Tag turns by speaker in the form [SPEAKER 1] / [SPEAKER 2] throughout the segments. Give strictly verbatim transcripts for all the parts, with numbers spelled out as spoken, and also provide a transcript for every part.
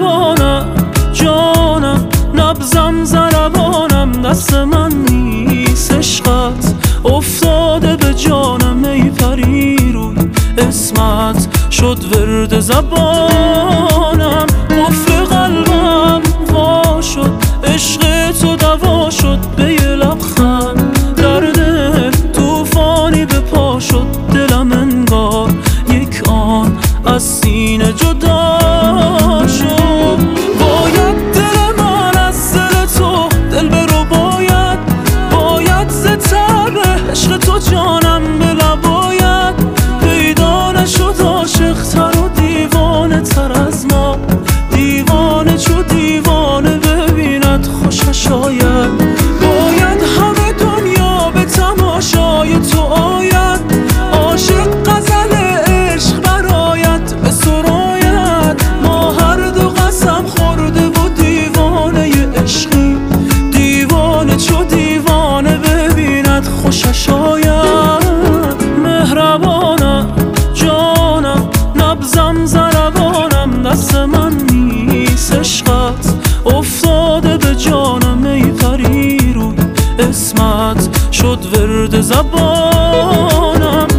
[SPEAKER 1] مهربانم جانم، نبزم ضربانم، دست من نیست عشقت افتاده به جانم. ای پری روی اسمت شد ورد زبانم، قفل قلبم وا شد، عشق تو دوا شد. به یه لبخند در دل توفانی به پا شد، دلم انگار یک آن از سینه جدا شد. باید دل من از دل تو دل برو، باید باید ز تب عشق تو جانم بلا، باید پیدا نشد عاشق تر و دیوانه تر از ما، دیوانه چو دیوانه ببیند خوشش آید. باید همه دنیا به تماشای تو آید، عاشق غزل عشق برآید به سراید. ما هر دو قسم خورده و دیوانه عشقی، دیوانه چو دیوانه ببیند خوشش آید. مهربانم جانم، نبزم ضربانم، دست من نیست عشقت افتاده به جانم. ای پری روی اسمت شد ورد زبانم.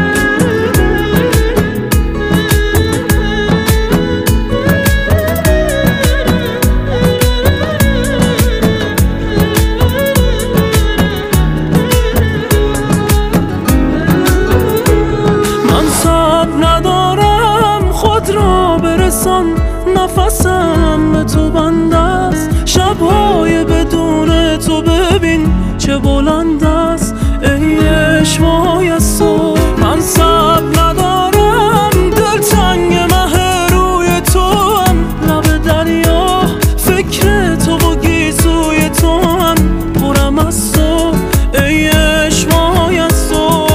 [SPEAKER 1] من صبر ندارم خود را برسان، نفسم به تو بند است، شبهای بدون تو ببین چه بلند است. ای عشقای از تو من صبر ندارم، دل تنگ مه روی تو هم، لب دریا فکر تو و گیسوی تو هم، پرم از تو ای عشقای از تو.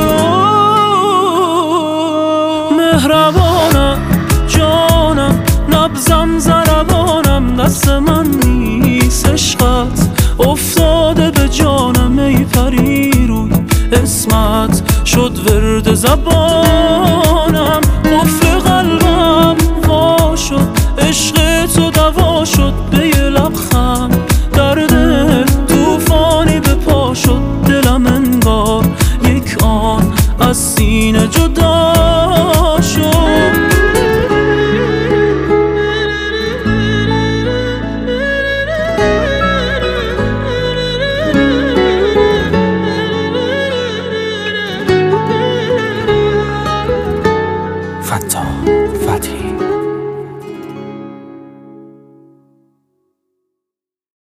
[SPEAKER 1] مهربانم جانم، نبزم ضربانم، دست من نیست عشقت افتاده به جانم. ای پری روی اسمت شد ورد زبانم، قفل قلبم وا شد، عشق تو دوا